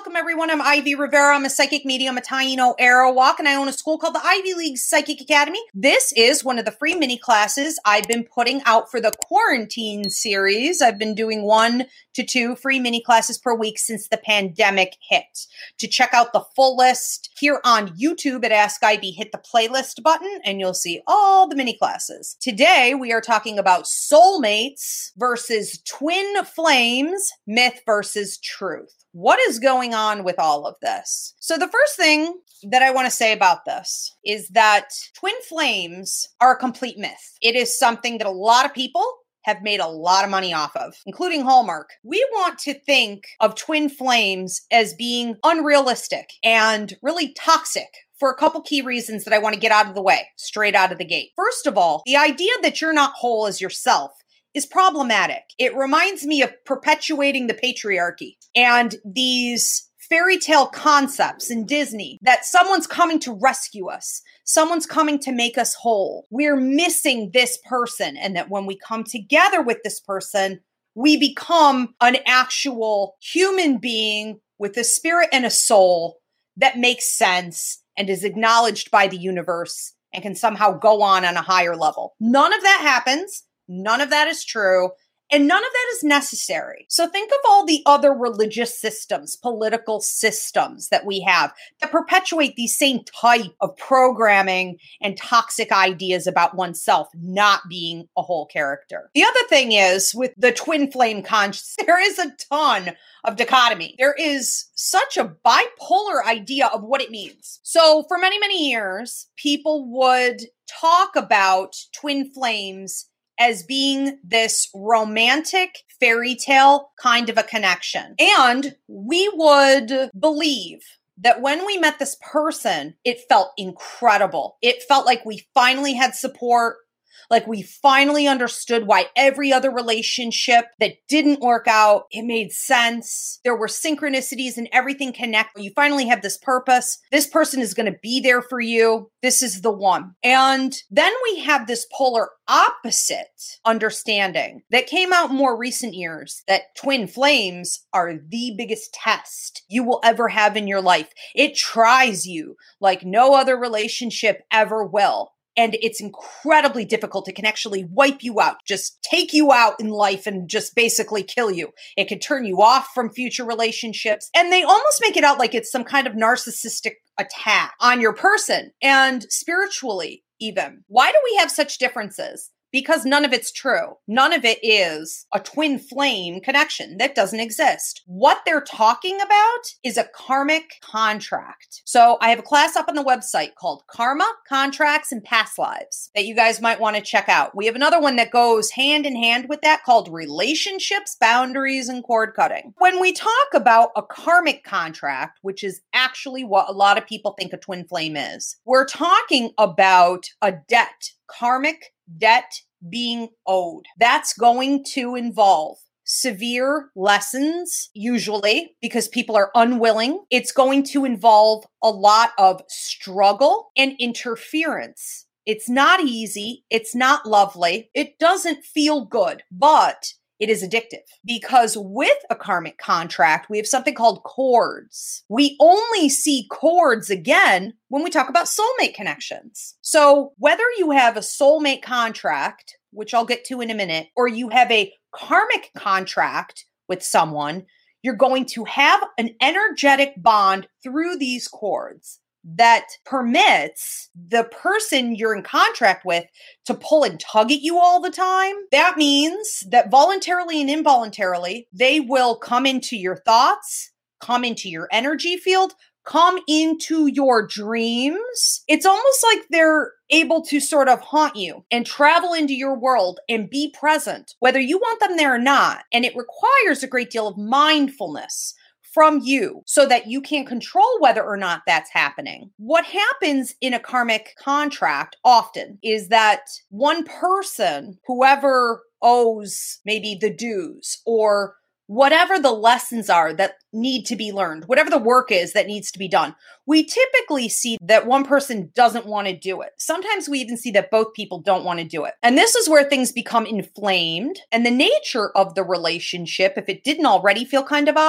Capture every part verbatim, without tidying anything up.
Welcome, everyone. I'm Ivy Rivera. I'm a psychic medium, a Taino Arawak, and I own a school called the Ivy League Psychic Academy. This is one of the free mini classes I've been putting out for the quarantine series. I've been doing one to two free mini classes per week since the pandemic hit. To check out the full list here on YouTube at Ask Ivy, hit the playlist button and you'll see all the mini classes. Today, we are talking about soulmates versus twin flames, myth versus truth. What is going on with all of this? So the first thing that I want to say about this is that twin flames are a complete myth. It is something that a lot of people have made a lot of money off of, including Hallmark. We want to think of twin flames as being unrealistic and really toxic for a couple key reasons that I want to get out of the way, straight out of the gate. First of all, the idea that you're not whole as yourself is problematic. It reminds me of perpetuating the patriarchy and these fairy tale concepts in Disney that someone's coming to rescue us. Someone's coming to make us whole. We're missing this person. And that when we come together with this person, we become an actual human being with a spirit and a soul that makes sense and is acknowledged by the universe and can somehow go on on a higher level. None of that happens. None of that is true. And none of that is necessary. So think of all the other religious systems, political systems that we have that perpetuate these same type of programming and toxic ideas about oneself not being a whole character. The other thing is with the twin flame concept, there is a ton of dichotomy. There is such a bipolar idea of what it means. So for many, many years, people would talk about twin flames as being this romantic fairy tale kind of a connection. And we would believe that when we met this person, it felt incredible. It felt like we finally had support, like we finally understood why every other relationship that didn't work out, it made sense. There were synchronicities and everything connected. You finally have this purpose. This person is going to be there for you. This is the one. And then we have this polar opposite understanding that came out in more recent years, that twin flames are the biggest test you will ever have in your life. It tries you like no other relationship ever will. And it's incredibly difficult. It can actually wipe you out, just take you out in life and just basically kill you. It can turn you off from future relationships. And they almost make it out like it's some kind of narcissistic attack on your person and spiritually even. Why do we have such differences? Because none of it's true. None of it is a twin flame connection. That doesn't exist. What they're talking about is a karmic contract. So I have a class up on the website called Karma, Contracts, and Past Lives that you guys might want to check out. We have another one that goes hand in hand with that called Relationships, Boundaries, and Cord Cutting. When we talk about a karmic contract, which is actually what a lot of people think a twin flame is, we're talking about a debt, karmic debt being owed. That's going to involve severe lessons, usually because people are unwilling. It's going to involve a lot of struggle and interference. It's not easy. It's not lovely. It doesn't feel good, but it is addictive because with a karmic contract, we have something called cords. We only see cords again when we talk about soulmate connections. So whether you have a soulmate contract, which I'll get to in a minute, or you have a karmic contract with someone, you're going to have an energetic bond through these cords that permits the person you're in contract with to pull and tug at you all the time. That means that voluntarily and involuntarily, they will come into your thoughts, come into your energy field, come into your dreams. It's almost like they're able to sort of haunt you and travel into your world and be present, whether you want them there or not. And it requires a great deal of mindfulness from you so that you can control whether or not that's happening. What happens in a karmic contract often is that one person, whoever owes maybe the dues or whatever the lessons are that need to be learned, whatever the work is that needs to be done, we typically see that one person doesn't want to do it. Sometimes we even see that both people don't want to do it. And this is where things become inflamed. And the nature of the relationship, if it didn't already feel kind of odd,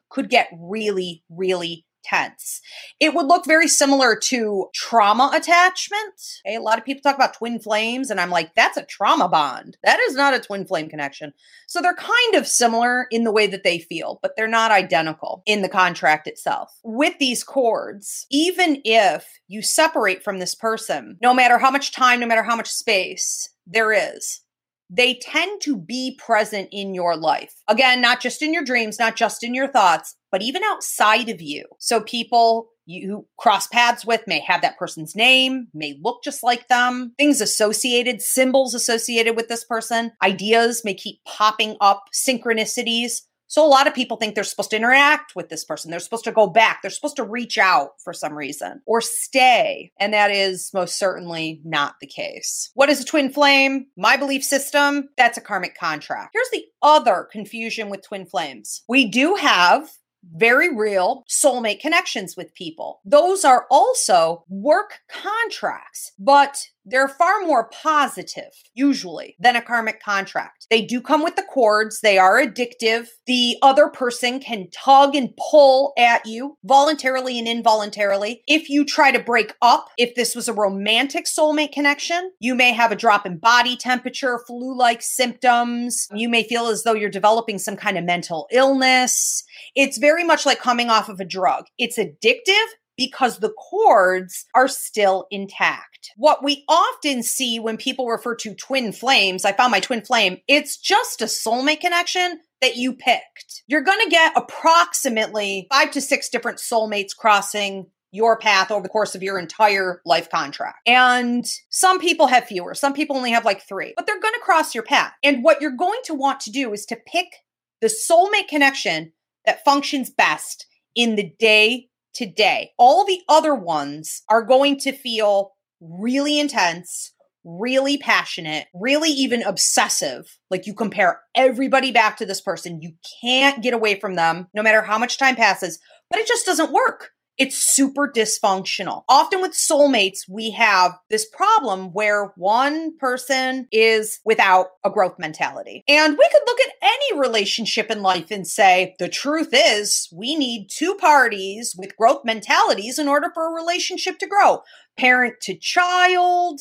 could get really, really tense. It would look very similar to trauma attachment. Okay? A lot of people talk about twin flames, and I'm like, that's a trauma bond. That is not a twin flame connection. So they're kind of similar in the way that they feel, but they're not identical in the contract itself. With these cords, even if you separate from this person, no matter how much time, no matter how much space there is, they tend to be present in your life. Again, not just in your dreams, not just in your thoughts, but even outside of you. So people you cross paths with may have that person's name, may look just like them, things associated, symbols associated with this person, ideas may keep popping up, synchronicities. So a lot of people think they're supposed to interact with this person. They're supposed to go back. They're supposed to reach out for some reason or stay. And that is most certainly not the case. What is a twin flame? My belief system, that's a karmic contract. Here's the other confusion with twin flames. We do have very real soulmate connections with people. Those are also work contracts, but they're far more positive, usually, than a karmic contract. They do come with the cords. They are addictive. The other person can tug and pull at you voluntarily and involuntarily. If you try to break up, if this was a romantic soulmate connection, you may have a drop in body temperature, flu-like symptoms. You may feel as though you're developing some kind of mental illness. It's very much like coming off of a drug. It's addictive because the cords are still intact. What we often see when people refer to twin flames, I found my twin flame, it's just a soulmate connection that you picked. You're going to get approximately five to six different soulmates crossing your path over the course of your entire life contract. And some people have fewer. Some people only have like three, but they're going to cross your path. And what you're going to want to do is to pick the soulmate connection that functions best in the day to day. All the other ones are going to feel really intense, really passionate, really even obsessive. Like you compare everybody back to this person. You can't get away from them no matter how much time passes, but it just doesn't work. It's super dysfunctional. Often with soulmates, we have this problem where one person is without a growth mentality. And we could look at any relationship in life and say, the truth is we need two parties with growth mentalities in order for a relationship to grow. Parent to child,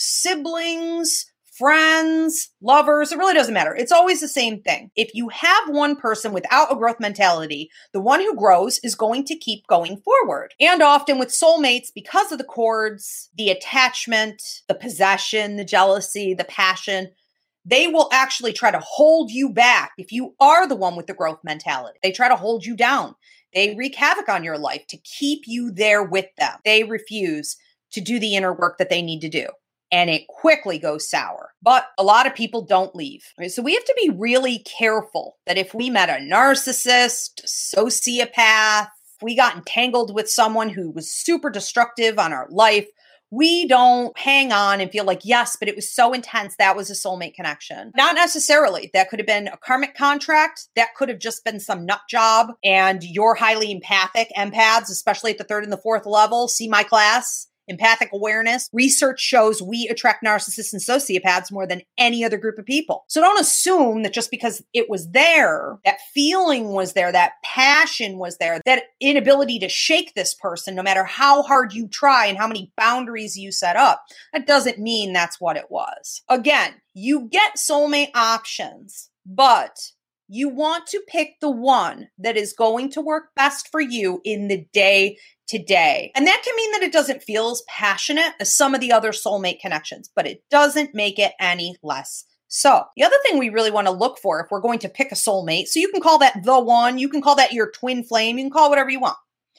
siblings, friends, lovers, it really doesn't matter. It's always the same thing. If you have one person without a growth mentality, the one who grows is going to keep going forward. And often with soulmates, because of the cords, the attachment, the possession, the jealousy, the passion, they will actually try to hold you back if you are the one with the growth mentality. They try to hold you down. They wreak havoc on your life to keep you there with them. They refuse to do the inner work that they need to do. And it quickly goes sour. But a lot of people don't leave. Right? So we have to be really careful that if we met a narcissist, sociopath, if we got entangled with someone who was super destructive on our life, we don't hang on and feel like, yes, but it was so intense. That was a soulmate connection. Not necessarily. That could have been a karmic contract. That could have just been some nut job. And you're highly empathic, empaths, especially at the third and the fourth level. See my class. Empathic awareness. Research shows we attract narcissists and sociopaths more than any other group of people. So don't assume that just because it was there, that feeling was there, that passion was there, that inability to shake this person, no matter how hard you try and how many boundaries you set up, that doesn't mean that's what it was. Again, you get soulmate options, but you want to pick the one that is going to work best for you in the day today. And that can mean that it doesn't feel as passionate as some of the other soulmate connections, but it doesn't make it any less so. The other thing we really want to look for if we're going to pick a soulmate, so you can call that the one, you can call that your twin flame, you can call it whatever you want.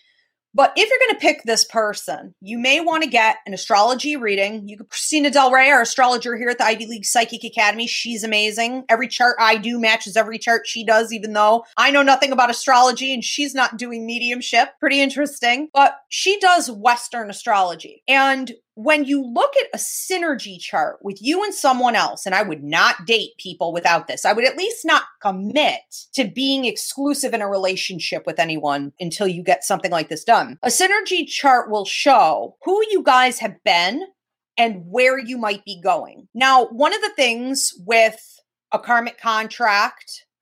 But if you're going to pick this person, you may want to get an astrology reading. You could, Christina Del Rey, our astrologer here at the Ivy League Psychic Academy, she's amazing. Every chart I do matches every chart she does, even though I know nothing about astrology and she's not doing mediumship. Pretty interesting. But she does Western astrology. And when you look at a synergy chart with you and someone else, and I would not date people without this, I would at least not commit to being exclusive in a relationship with anyone until you get something like this done. A synergy chart will show who you guys have been and where you might be going. Now, one of the things with a karmic contract,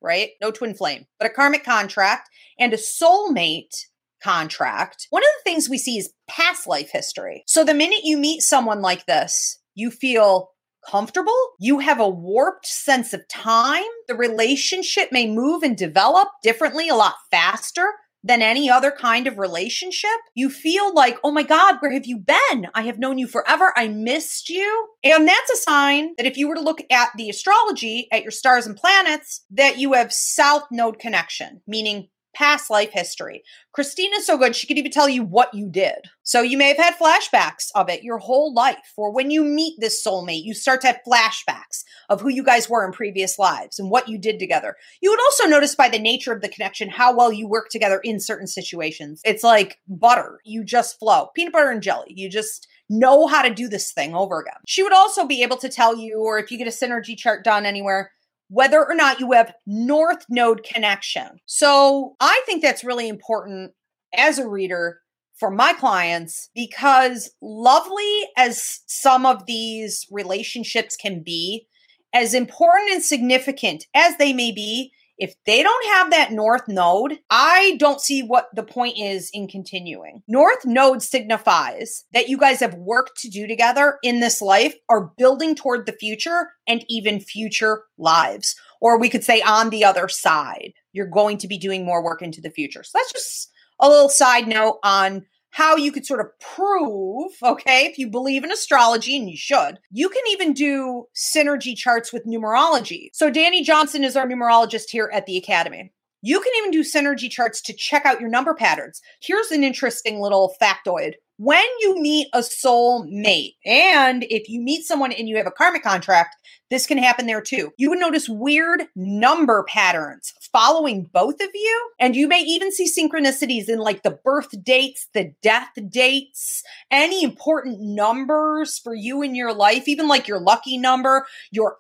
right? No twin flame, but a karmic contract and a soulmate contract. One of the things we see is past life history. So the minute you meet someone like this, you feel comfortable. You have a warped sense of time. The relationship may move and develop differently a lot faster than any other kind of relationship. You feel like, oh my God, where have you been? I have known you forever. I missed you. And that's a sign that if you were to look at the astrology, at your stars and planets, that you have south node connection, meaning past life history. Christina's so good, she could even tell you what you did. So you may have had flashbacks of it your whole life. Or when you meet this soulmate, you start to have flashbacks of who you guys were in previous lives and what you did together. You would also notice by the nature of the connection how well you work together in certain situations. It's like butter. You just flow. Peanut butter and jelly. You just know how to do this thing over again. She would also be able to tell you, or if you get a synergy chart done anywhere, whether or not you have north node connection. So I think that's really important as a reader for my clients, because lovely as some of these relationships can be, as important and significant as they may be, if they don't have that north node, I don't see what the point is in continuing. North node signifies that you guys have work to do together in this life, are building toward the future and even future lives. Or we could say on the other side, you're going to be doing more work into the future. So that's just a little side note on how you could sort of prove, okay, if you believe in astrology, and you should, you can even do synergy charts with numerology. So Danny Johnson is our numerologist here at the Academy. You can even do synergy charts to check out your number patterns. Here's an interesting little factoid. When you meet a soul mate, and if you meet someone and you have a karmic contract, this can happen there too. You would notice weird number patterns following both of you. And you may even see synchronicities in like the birth dates, the death dates, any important numbers for you in your life, even like your lucky number, your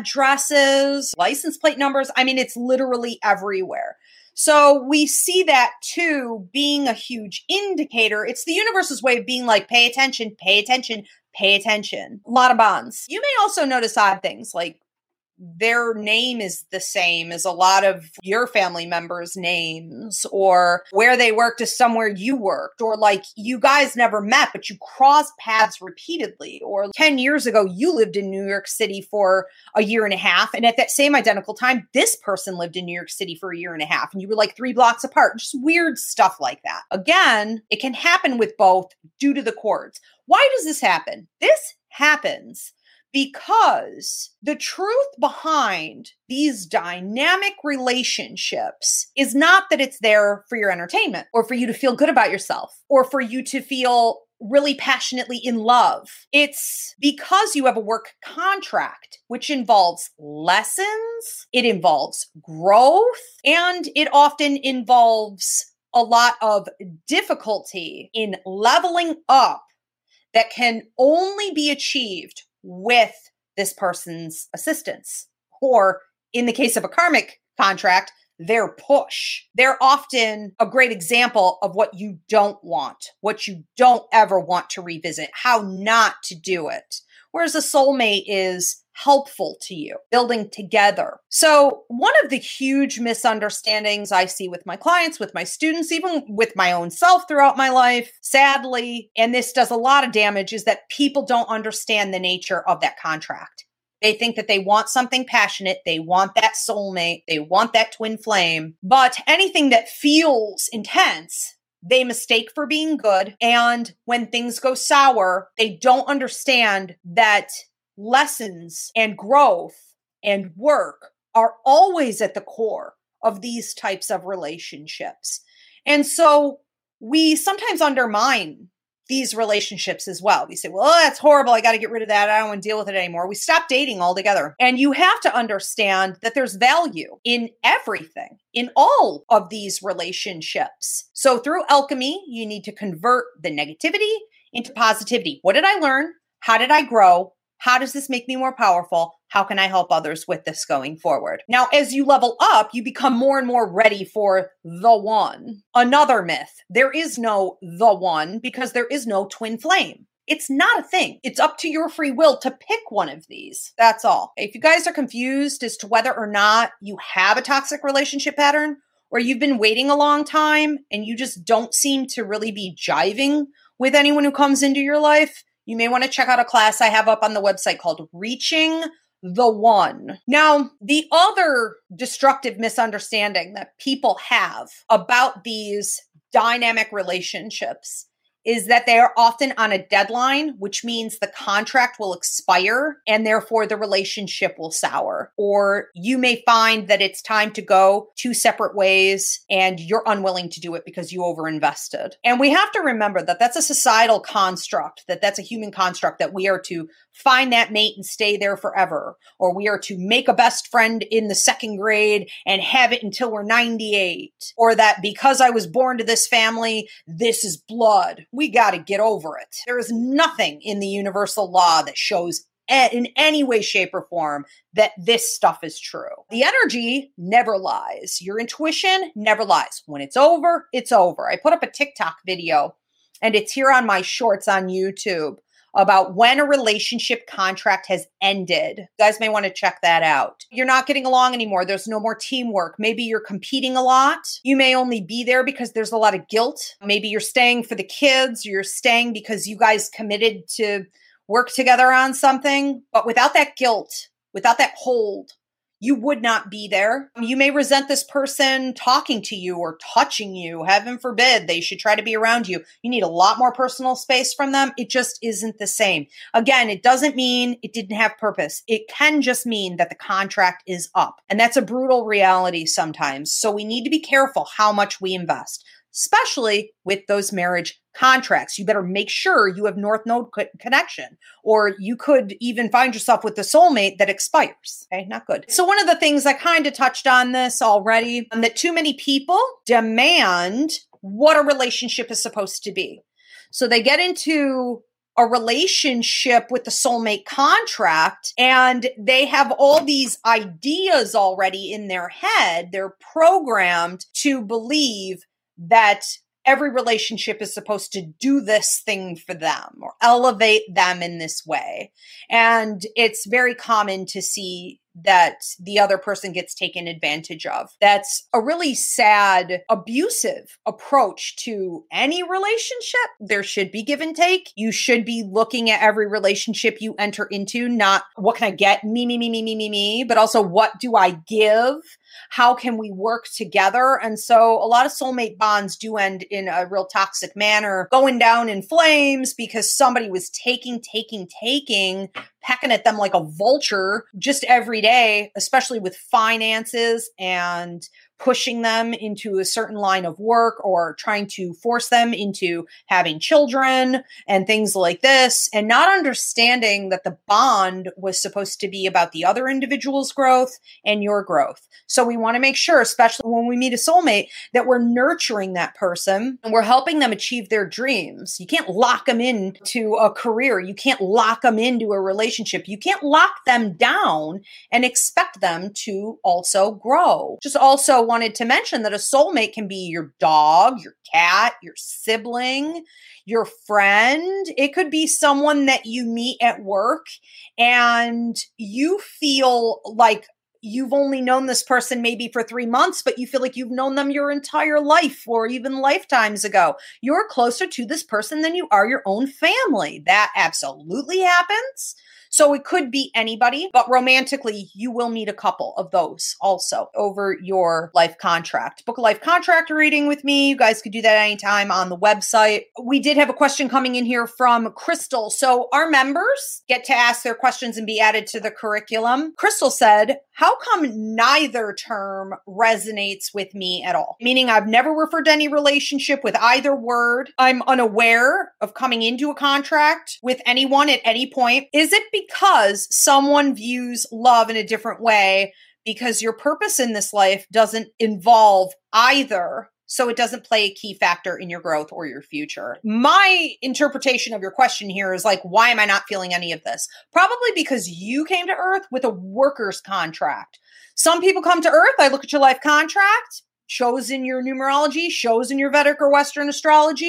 addresses, license plate numbers. I mean, it's literally everywhere. So we see that too being a huge indicator. It's the universe's way of being like, pay attention, pay attention, pay attention. A lot of bonds. You may also notice odd things like their name is the same as a lot of your family members' names, or where they worked is somewhere you worked, or like you guys never met, but you crossed paths repeatedly, or ten years ago, you lived in New York City for a year and a half. And at that same identical time, this person lived in New York City for a year and a half, and you were like three blocks apart, just weird stuff like that. Again, it can happen with both due to the chords. Why does this happen? This happens because the truth behind these dynamic relationships is not that it's there for your entertainment or for you to feel good about yourself or for you to feel really passionately in love. It's because you have a work contract, which involves lessons, it involves growth, and it often involves a lot of difficulty in leveling up that can only be achieved with this person's assistance, or in the case of a karmic contract, their push. They're often a great example of what you don't want, what you don't ever want to revisit, how not to do it. Whereas a soulmate is helpful to you, building together. So one of the huge misunderstandings I see with my clients, with my students, even with my own self throughout my life, sadly, and this does a lot of damage, is that people don't understand the nature of that contract. They think that they want something passionate. They want that soulmate. They want that twin flame. But anything that feels intense, they mistake for being good. And when things go sour, they don't understand that lessons and growth and work are always at the core of these types of relationships. And so we sometimes undermine these relationships as well. We say, well, that's horrible. I got to get rid of that. I don't want to deal with it anymore. We stop dating altogether. And you have to understand that there's value in everything, in all of these relationships. So through alchemy, you need to convert the negativity into positivity. What did I learn? How did I grow? How does this make me more powerful? How can I help others with this going forward? Now, as you level up, you become more and more ready for the one. Another myth. There is no the one because there is no twin flame. It's not a thing. It's up to your free will to pick one of these. That's all. If you guys are confused as to whether or not you have a toxic relationship pattern, or you've been waiting a long time and you just don't seem to really be jiving with anyone who comes into your life, you may want to check out a class I have up on the website called Reaching the One. Now, the other destructive misunderstanding that people have about these dynamic relationships is that they are often on a deadline, which means the contract will expire and therefore the relationship will sour. Or you may find that it's time to go two separate ways and you're unwilling to do it because you overinvested. And we have to remember that that's a societal construct, that that's a human construct, that we are to find that mate and stay there forever. Or we are to make a best friend in the second grade and have it until we're ninety-eight. Or that because I was born to this family, this is blood. We got to get over it. There is nothing in the universal law that shows in any way, shape, or form that this stuff is true. The energy never lies. Your intuition never lies. When it's over, it's over. I put up a TikTok video, and it's here on my shorts on YouTube, about when a relationship contract has ended. You guys may want to check that out. You're not getting along anymore. There's no more teamwork. Maybe you're competing a lot. You may only be there because there's a lot of guilt. Maybe you're staying for the kids. You're staying because you guys committed to work together on something. But without that guilt, without that hold, you would not be there. You may resent this person talking to you or touching you. Heaven forbid they should try to be around you. You need a lot more personal space from them. It just isn't the same. Again, it doesn't mean it didn't have purpose. It can just mean that the contract is up. And that's a brutal reality sometimes. So we need to be careful how much we invest, especially with those marriage contracts. You better make sure you have North Node co- connection, or you could even find yourself with the soulmate that expires. Okay, not good. So one of the things I kind of touched on this already, um, that too many people demand what a relationship is supposed to be. So they get into a relationship with the soulmate contract and they have all these ideas already in their head. They're programmed to believe that every relationship is supposed to do this thing for them or elevate them in this way. And it's very common to see that the other person gets taken advantage of. That's a really sad, abusive approach to any relationship. There should be give and take. You should be looking at every relationship you enter into, not what can I get? Me, me, me, me, me, me, me, but also what do I give? How can we work together? And so a lot of soulmate bonds do end in a real toxic manner, going down in flames because somebody was taking, taking, taking, pecking at them like a vulture just every day, especially with finances and pushing them into a certain line of work or trying to force them into having children and things like this, and not understanding that the bond was supposed to be about the other individual's growth and your growth. So we want to make sure, especially when we meet a soulmate, that we're nurturing that person and we're helping them achieve their dreams. You can't lock them into a career. You can't lock them into a relationship. You can't lock them down and expect them to also grow. Just also wanted to mention that a soulmate can be your dog, your cat, your sibling, your friend. It could be someone that you meet at work and you feel like you've only known this person maybe for three months, but you feel like you've known them your entire life or even lifetimes ago. You're closer to this person than you are your own family. That absolutely happens. So it could be anybody, but romantically, you will meet a couple of those also over your life contract. Book a life contract reading with me. You guys could do that anytime on the website. We did have a question coming in here from Crystal. So our members get to ask their questions and be added to the curriculum. Crystal said, how come neither term resonates with me at all? Meaning I've never referred to any relationship with either word. I'm unaware of coming into a contract with anyone at any point. Is it because someone views love in a different way because your purpose in this life doesn't involve either, so it doesn't play a key factor in your growth or your future? My interpretation of your question here is like, why am I not feeling any of this? Probably because you came to Earth with a worker's contract. Some people come to Earth, I look at your life contract, shows in your numerology, shows in your Vedic or Western astrology,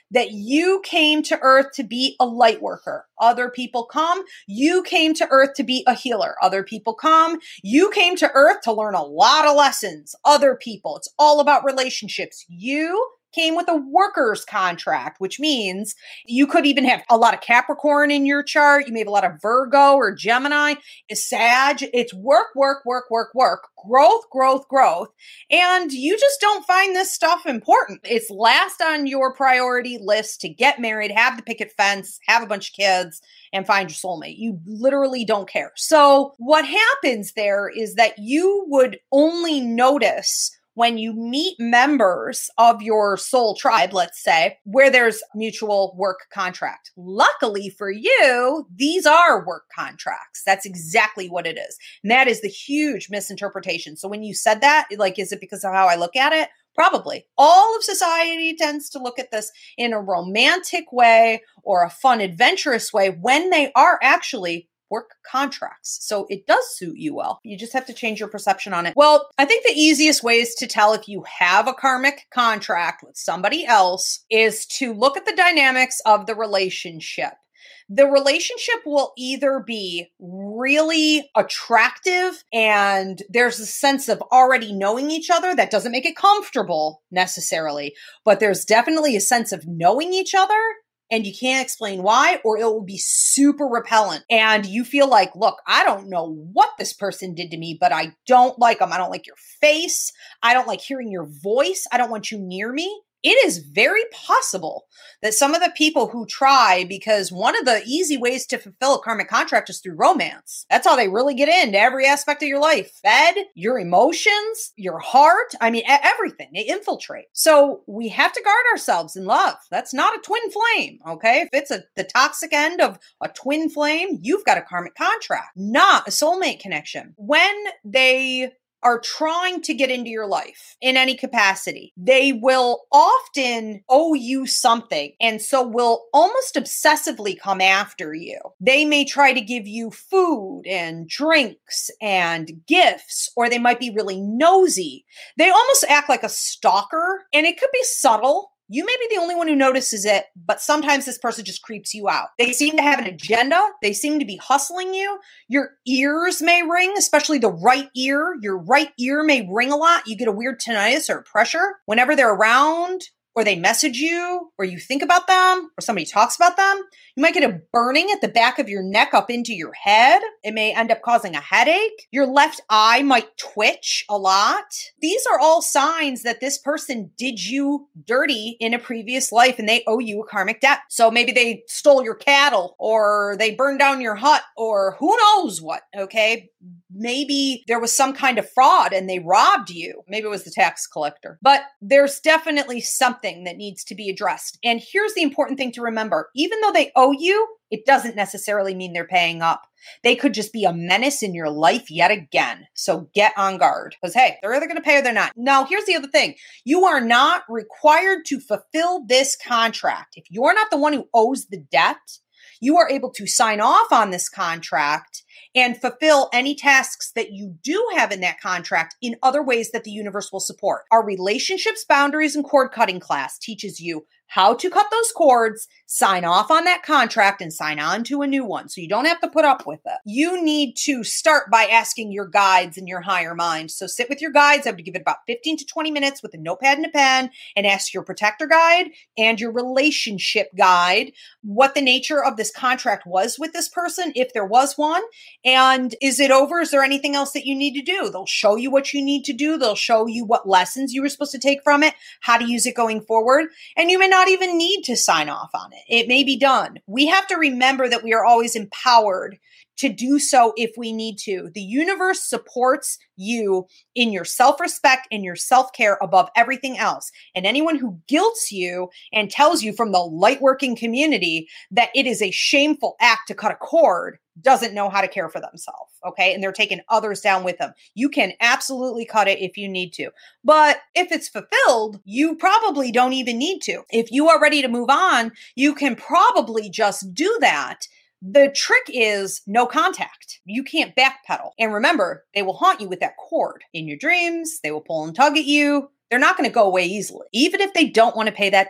that you came to earth to be a light worker. Other people come. You came to earth to be a healer. Other people come. You came to earth to learn a lot of lessons. Other people. It's all about relationships. You came with a worker's contract, which means you could even have a lot of Capricorn in your chart. You may have a lot of Virgo or Gemini, Sag. It's work, work, work, work, work, growth, growth, growth. And you just don't find this stuff important. It's last on your priority list to get married, have the picket fence, have a bunch of kids, and find your soulmate. You literally don't care. So what happens there is that you would only notice when you meet members of your soul tribe, let's say, where there's mutual work contract. Luckily for you, these are work contracts. That's exactly what it is. And that is the huge misinterpretation. So when you said that, like, is it because of how I look at it? Probably. All of society tends to look at this in a romantic way or a fun, adventurous way when they are actually work contracts. So it does suit you well. You just have to change your perception on it. Well, I think the easiest ways to tell if you have a karmic contract with somebody else is to look at the dynamics of the relationship. The relationship will either be really attractive and there's a sense of already knowing each other. That doesn't make it comfortable necessarily, but there's definitely a sense of knowing each other. And you can't explain why, or it will be super repellent. And you feel like, look, I don't know what this person did to me, but I don't like them. I don't like your face. I don't like hearing your voice. I don't want you near me. It is very possible that some of the people who try, because one of the easy ways to fulfill a karmic contract is through romance. That's how they really get into every aspect of your life. Fed, your emotions, your heart. I mean, everything. They infiltrate. So we have to guard ourselves in love. That's not a twin flame, okay? If it's a, the toxic end of a twin flame, you've got a karmic contract, not a soulmate connection. When they are trying to get into your life in any capacity, they will often owe you something and so will almost obsessively come after you. They may try to give you food and drinks and gifts, or they might be really nosy. They almost act like a stalker, and it could be subtle. You may be the only one who notices it, but sometimes this person just creeps you out. They seem to have an agenda. They seem to be hustling you. Your ears may ring, especially the right ear. Your right ear may ring a lot. You get a weird tinnitus or pressure whenever they're around, or they message you, or you think about them, or somebody talks about them. You might get a burning at the back of your neck up into your head. It may end up causing a headache. Your left eye might twitch a lot. These are all signs that this person did you dirty in a previous life and they owe you a karmic debt. So maybe they stole your cattle, or they burned down your hut, or who knows what, okay? Maybe there was some kind of fraud and they robbed you. Maybe it was the tax collector. But there's definitely something that needs to be addressed. And here's the important thing to remember. Even though they owe you, it doesn't necessarily mean they're paying up. They could just be a menace in your life yet again. So get on guard. Because, hey, they're either going to pay or they're not. Now, here's the other thing. You are not required to fulfill this contract. If you're not the one who owes the debt, you are able to sign off on this contract and fulfill any tasks that you do have in that contract in other ways that the universe will support. Our relationships, boundaries, and cord cutting class teaches you how to cut those cords, sign off on that contract, and sign on to a new one. So you don't have to put up with it. You need to start by asking your guides and your higher mind. So sit with your guides. I would give it about fifteen to twenty minutes with a notepad and a pen and ask your protector guide and your relationship guide what the nature of this contract was with this person, if there was one. And is it over? Is there anything else that you need to do? They'll show you what you need to do. They'll show you what lessons you were supposed to take from it, how to use it going forward. And you may not even need to sign off on it. It may be done. We have to remember that we are always empowered to do so if we need to. The universe supports you in your self-respect and your self-care above everything else. And anyone who guilts you and tells you from the light-working community that it is a shameful act to cut a cord doesn't know how to care for themselves, okay? And they're taking others down with them. You can absolutely cut it if you need to. But if it's fulfilled, you probably don't even need to. If you are ready to move on, you can probably just do that. The trick is no contact. You can't backpedal. And remember, they will haunt you with that cord in your dreams. They will pull and tug at you. They're not going to go away easily. Even if they don't want to pay that debt,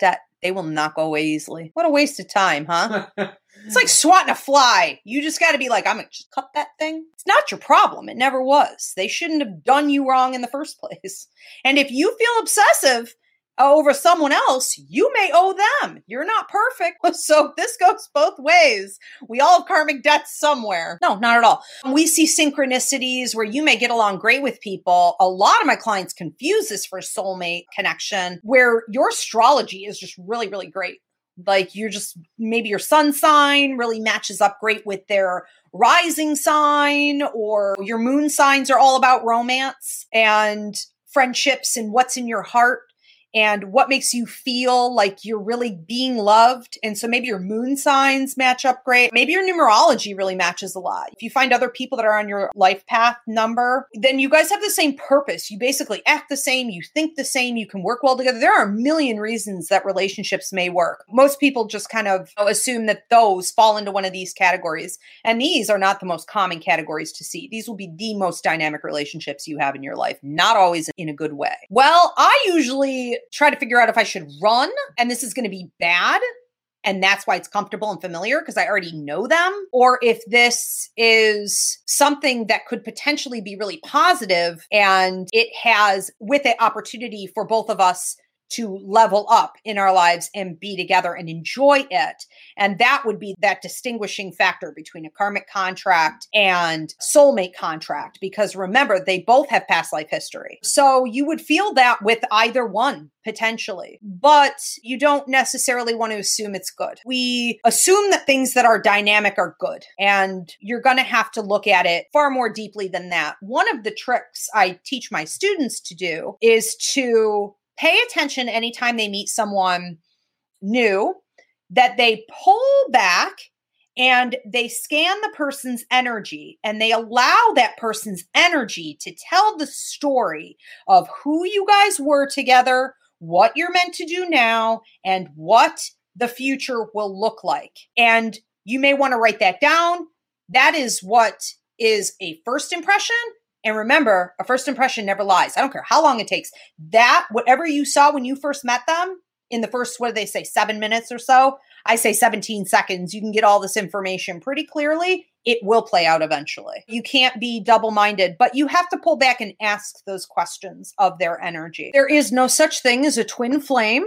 They will not go away easily. What a waste of time, huh? It's like swatting a fly. You just got to be like, I'm going to just cut that thing. It's not your problem. It never was. They shouldn't have done you wrong in the first place. And if you feel obsessive over someone else, you may owe them. You're not perfect. So this goes both ways. We all have karmic debts somewhere. No, not at all. We see synchronicities where you may get along great with people. A lot of my clients confuse this for soulmate connection, where your astrology is just really, really great. Like you're just, maybe your sun sign really matches up great with their rising sign, or your moon signs are all about romance and friendships and what's in your heart and what makes you feel like you're really being loved. And so maybe your moon signs match up great. Maybe your numerology really matches a lot. If you find other people that are on your life path number, then you guys have the same purpose. You basically act the same. You think the same. You can work well together. There are a million reasons that relationships may work. Most people just kind of assume that those fall into one of these categories. And these are not the most common categories to see. These will be the most dynamic relationships you have in your life, not always in a good way. Well, I usually try to figure out if I should run and this is going to be bad and that's why it's comfortable and familiar because I already know them, or if this is something that could potentially be really positive and it has with it opportunity for both of us to level up in our lives and be together and enjoy it. And that would be that distinguishing factor between a karmic contract and soulmate contract, because remember, they both have past life history. So you would feel that with either one potentially, but you don't necessarily want to assume it's good. We assume that things that are dynamic are good, and you're going to have to look at it far more deeply than that. One of the tricks I teach my students to do is to pay attention anytime they meet someone new, that they pull back and they scan the person's energy and they allow that person's energy to tell the story of who you guys were together, what you're meant to do now, and what the future will look like. And you may want to write that down. That is what is a first impression. And remember, a first impression never lies. I don't care how long it takes. That, whatever you saw when you first met them in the first, what do they say, seven minutes or so? I say seventeen seconds. You can get all this information pretty clearly. It will play out eventually. You can't be double-minded, but you have to pull back and ask those questions of their energy. There is no such thing as a twin flame.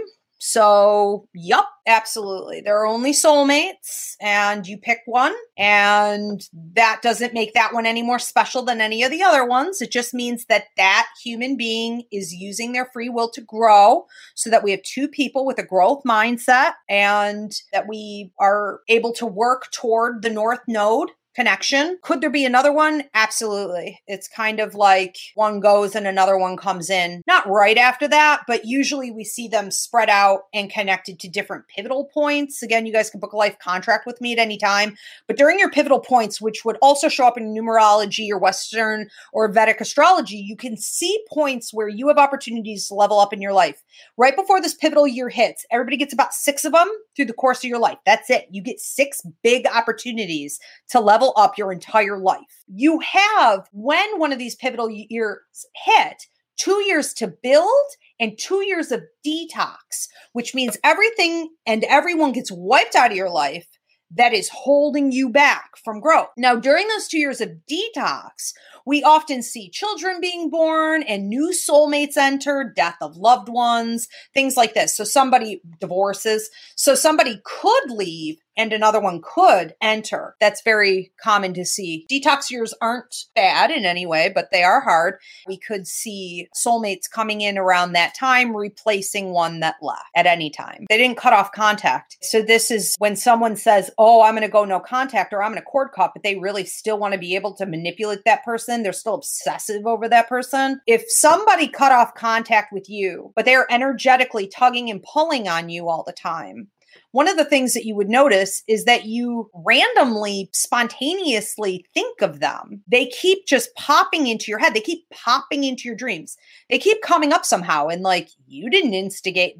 So, yup, absolutely. There are only soulmates and you pick one, and that doesn't make that one any more special than any of the other ones. It just means that that human being is using their free will to grow, so that we have two people with a growth mindset and that we are able to work toward the North Node connection. Could there be another one? Absolutely. It's kind of like one goes and another one comes in. Not right after that, but usually we see them spread out and connected to different pivotal points. Again, you guys can book a life contract with me at any time, but during your pivotal points, which would also show up in numerology or Western or Vedic astrology, you can see points where you have opportunities to level up in your life. Right before this pivotal year hits, everybody gets about six of them through the course of your life. That's it. You get six big opportunities to level up your entire life. You have, when one of these pivotal years hit, two years to build and two years of detox, which means everything and everyone gets wiped out of your life that is holding you back from growth. Now, during those two years of detox, we often see children being born and new soulmates enter, death of loved ones, things like this. So somebody divorces. So somebody could leave and another one could enter. That's very common to see. Detox years aren't bad in any way, but they are hard. We could see soulmates coming in around that time, replacing one that left at any time. They didn't cut off contact. So this is when someone says, oh, I'm going to go no contact, or I'm going to cord cut, but they really still want to be able to manipulate that person. They're still obsessive over that person. If somebody cut off contact with you, but they're energetically tugging and pulling on you all the time, one of the things that you would notice is that you randomly, spontaneously think of them. They keep just popping into your head. They keep popping into your dreams. They keep coming up somehow. And like, you didn't instigate that.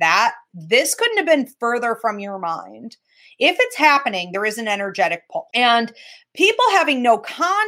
This couldn't have been further from your mind. If it's happening, there is an energetic pull. And people having no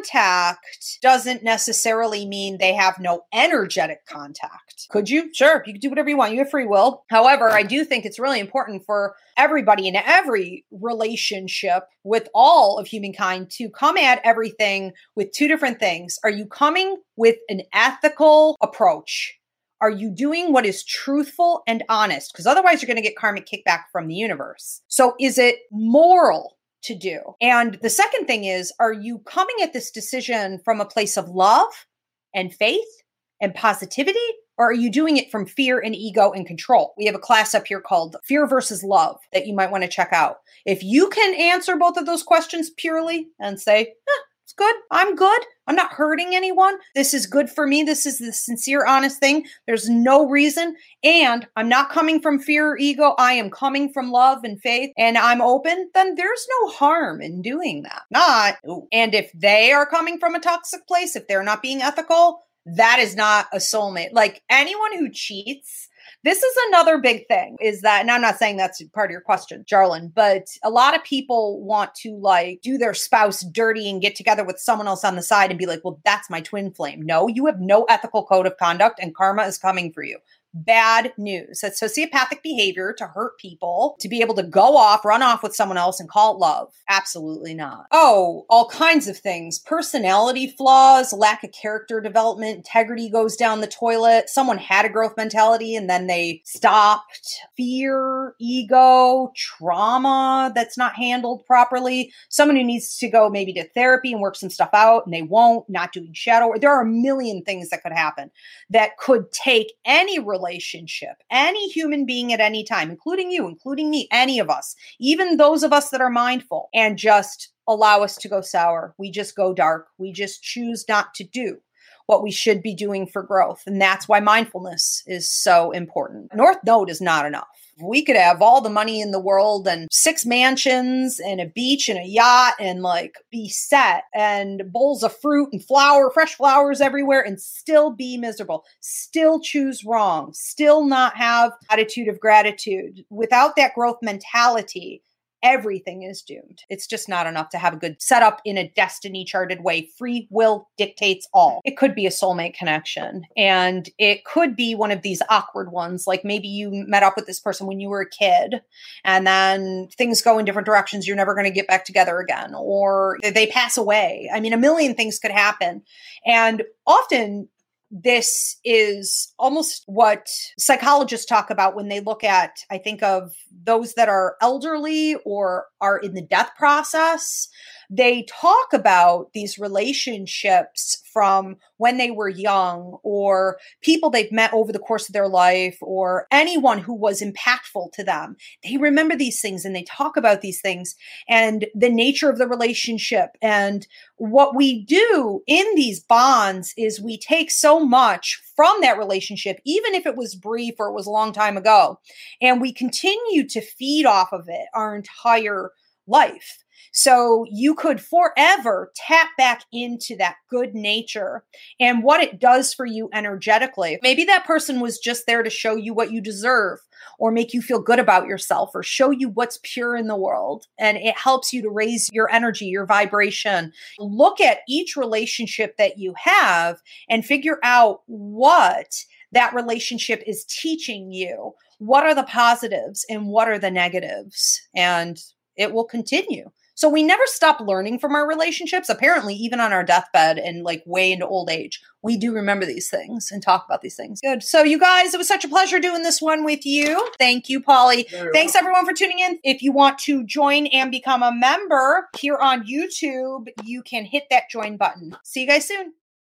contact doesn't necessarily mean they have no energetic contact. Could you? Sure, you can do whatever you want. You have free will. However, I do think it's really important for everybody in every relationship with all of humankind to come at everything with two different things. Are you coming with an ethical approach? Are you doing what is truthful and honest? Because otherwise you're going to get karmic kickback from the universe. So is it moral to do? And the second thing is, are you coming at this decision from a place of love and faith and positivity? Or are you doing it from fear and ego and control? We have a class up here called Fear versus Love that you might want to check out. If you can answer both of those questions purely and say, eh, it's good, I'm good, I'm not hurting anyone, this is good for me, this is the sincere, honest thing, there's no reason, and I'm not coming from fear or ego, I am coming from love and faith, and I'm open, then there's no harm in doing that. Not, and if they are coming from a toxic place, if they're not being ethical, that is not a soulmate. Like anyone who cheats, this is another big thing is that, and I'm not saying that's part of your question, Jarlin, but a lot of people want to like do their spouse dirty and get together with someone else on the side and be like, well, that's my twin flame. No, you have no ethical code of conduct and karma is coming for you. Bad news. That's sociopathic behavior to hurt people, to be able to go off, run off with someone else and call it love. Absolutely not. Oh, all kinds of things. Personality flaws, lack of character development, integrity goes down the toilet. Someone had a growth mentality and then they stopped. Fear, ego, trauma that's not handled properly. Someone who needs to go maybe to therapy and work some stuff out and they won't, not doing shadow work. There are a million things that could happen that could take any relationship relationship, any human being at any time, including you, including me, any of us, even those of us that are mindful, and just allow us to go sour. We just go dark. We just choose not to do what we should be doing for growth. And that's why mindfulness is so important. North Node is not enough. We could have all the money in the world and six mansions and a beach and a yacht and like be set and bowls of fruit and flower, fresh flowers everywhere and still be miserable, still choose wrong, still not have attitude of gratitude. Without that growth mentality, everything is doomed. It's just not enough to have a good setup in a destiny charted way. Free will dictates all. It could be a soulmate connection and it could be one of these awkward ones. Like maybe you met up with this person when you were a kid and then things go in different directions. You're never going to get back together again, or they pass away. I mean, a million things could happen. And often this is almost what psychologists talk about when they look at, I think of those that are elderly or are in the death process. They talk about these relationships from when they were young or people they've met over the course of their life or anyone who was impactful to them. They remember these things and they talk about these things and the nature of the relationship. And what we do in these bonds is we take so much from that relationship, even if it was brief or it was a long time ago, and we continue to feed off of it our entire life. So you could forever tap back into that good nature and what it does for you energetically. Maybe that person was just there to show you what you deserve or make you feel good about yourself or show you what's pure in the world. And it helps you to raise your energy, your vibration. Look at each relationship that you have and figure out what that relationship is teaching you. What are the positives and what are the negatives? And it will continue. So we never stop learning from our relationships. Apparently, even on our deathbed and like way into old age, we do remember these things and talk about these things. Good. So you guys, it was such a pleasure doing this one with you. Thank you, Polly. Very Thanks well. Everyone for tuning in. If you want to join and become a member here on YouTube, you can hit that join button. See you guys soon.